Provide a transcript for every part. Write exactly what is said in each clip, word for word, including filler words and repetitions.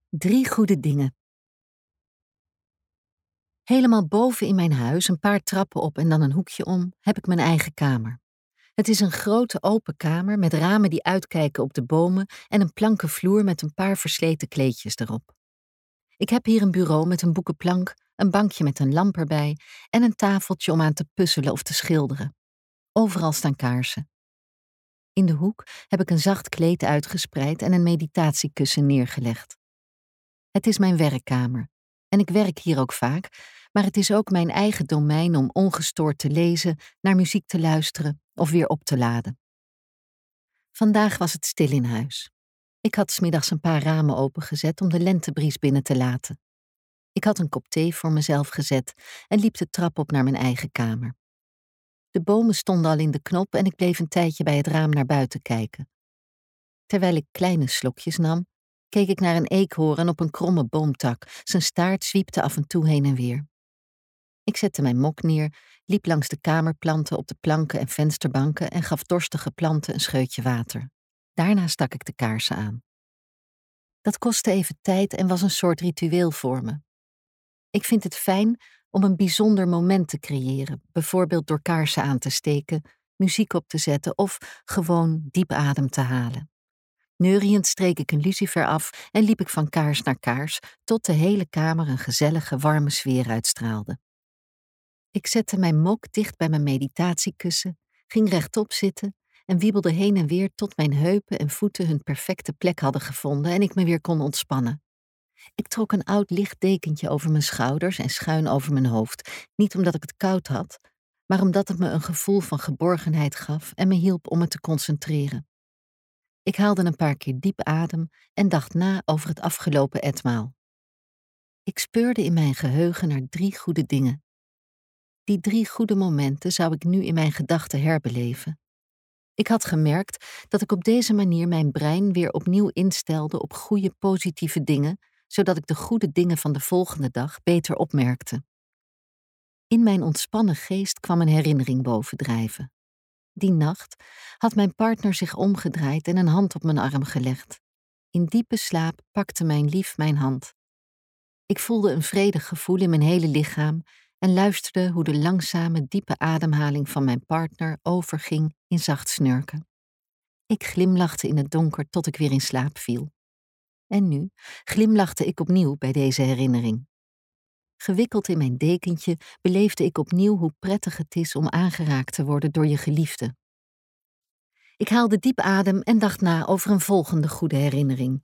Drie goede dingen. Helemaal boven in mijn huis, een paar trappen op en dan een hoekje om, heb ik mijn eigen kamer. Het is een grote open kamer met ramen die uitkijken op de bomen en een planken vloer met een paar versleten kleedjes erop. Ik heb hier een bureau met een boekenplank, een bankje met een lamp erbij en een tafeltje om aan te puzzelen of te schilderen. Overal staan kaarsen. In de hoek heb ik een zacht kleed uitgespreid en een meditatiekussen neergelegd. Het is mijn werkkamer en ik werk hier ook vaak, maar het is ook mijn eigen domein om ongestoord te lezen, naar muziek te luisteren of weer op te laden. Vandaag was het stil in huis. Ik had 's middags een paar ramen opengezet om de lentebries binnen te laten. Ik had een kop thee voor mezelf gezet en liep de trap op naar mijn eigen kamer. De bomen stonden al in de knop en ik bleef een tijdje bij het raam naar buiten kijken. Terwijl ik kleine slokjes nam, keek ik naar een eekhoorn op een kromme boomtak. Zijn staart zwiepte af en toe heen en weer. Ik zette mijn mok neer, liep langs de kamerplanten op de planken en vensterbanken en gaf dorstige planten een scheutje water. Daarna stak ik de kaarsen aan. Dat kostte even tijd en was een soort ritueel voor me. Ik vind het fijn om een bijzonder moment te creëren, bijvoorbeeld door kaarsen aan te steken, muziek op te zetten of gewoon diep adem te halen. Neuriënd streek ik een lucifer af en liep ik van kaars naar kaars, tot de hele kamer een gezellige, warme sfeer uitstraalde. Ik zette mijn mok dicht bij mijn meditatiekussen, ging rechtop zitten en wiebelde heen en weer tot mijn heupen en voeten hun perfecte plek hadden gevonden en ik me weer kon ontspannen. Ik trok een oud licht dekentje over mijn schouders en schuin over mijn hoofd, niet omdat ik het koud had, maar omdat het me een gevoel van geborgenheid gaf en me hielp om me te concentreren. Ik haalde een paar keer diep adem en dacht na over het afgelopen etmaal. Ik speurde in mijn geheugen naar drie goede dingen. Die drie goede momenten zou ik nu in mijn gedachten herbeleven. Ik had gemerkt dat ik op deze manier mijn brein weer opnieuw instelde op goede positieve dingen, zodat ik de goede dingen van de volgende dag beter opmerkte. In mijn ontspannen geest kwam een herinnering bovendrijven. Die nacht had mijn partner zich omgedraaid en een hand op mijn arm gelegd. In diepe slaap pakte mijn lief mijn hand. Ik voelde een vredig gevoel in mijn hele lichaam en luisterde hoe de langzame, diepe ademhaling van mijn partner overging in zacht snurken. Ik glimlachte in het donker tot ik weer in slaap viel. En nu glimlachte ik opnieuw bij deze herinnering. Gewikkeld in mijn dekentje beleefde ik opnieuw hoe prettig het is om aangeraakt te worden door je geliefde. Ik haalde diep adem en dacht na over een volgende goede herinnering.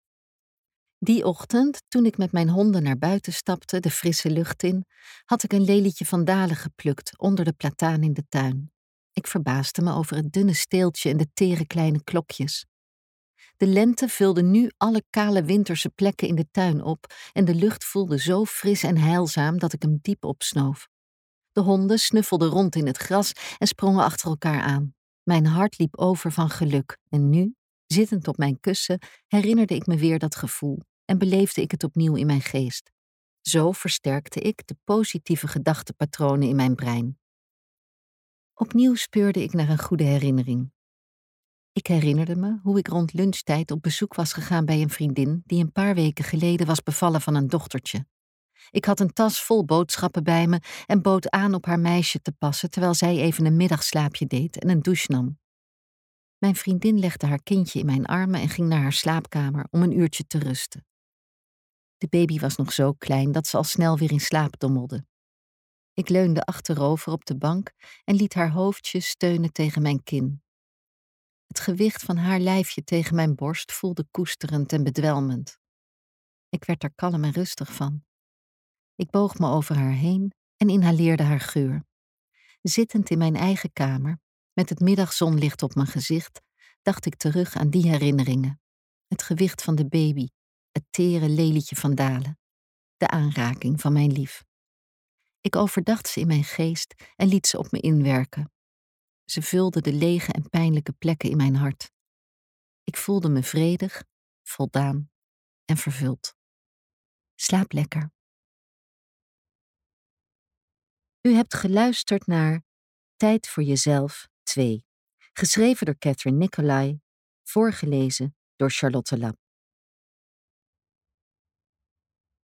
Die ochtend, toen ik met mijn honden naar buiten stapte, de frisse lucht in, had ik een lelietje van dalen geplukt onder de plataan in de tuin. Ik verbaasde me over het dunne steeltje en de tere kleine klokjes. De lente vulde nu alle kale winterse plekken in de tuin op en de lucht voelde zo fris en heilzaam dat ik hem diep opsnoof. De honden snuffelden rond in het gras en sprongen achter elkaar aan. Mijn hart liep over van geluk en nu, zittend op mijn kussen, herinnerde ik me weer dat gevoel en beleefde ik het opnieuw in mijn geest. Zo versterkte ik de positieve gedachtepatronen in mijn brein. Opnieuw speurde ik naar een goede herinnering. Ik herinnerde me hoe ik rond lunchtijd op bezoek was gegaan bij een vriendin die een paar weken geleden was bevallen van een dochtertje. Ik had een tas vol boodschappen bij me en bood aan op haar meisje te passen terwijl zij even een middagslaapje deed en een douche nam. Mijn vriendin legde haar kindje in mijn armen en ging naar haar slaapkamer om een uurtje te rusten. De baby was nog zo klein dat ze al snel weer in slaap dommelde. Ik leunde achterover op de bank en liet haar hoofdje steunen tegen mijn kin. Het gewicht van haar lijfje tegen mijn borst voelde koesterend en bedwelmend. Ik werd er kalm en rustig van. Ik boog me over haar heen en inhaleerde haar geur. Zittend in mijn eigen kamer, met het middagzonlicht op mijn gezicht, dacht ik terug aan die herinneringen. Het gewicht van de baby, het tere lelietje van dalen, de aanraking van mijn lief. Ik overdacht ze in mijn geest en liet ze op me inwerken. Ze vulden de lege en pijnlijke plekken in mijn hart. Ik voelde me vredig, voldaan en vervuld. Slaap lekker. U hebt geluisterd naar Tijd voor jezelf twee, geschreven door Catherine Nicolai, voorgelezen door Charlotte Lap.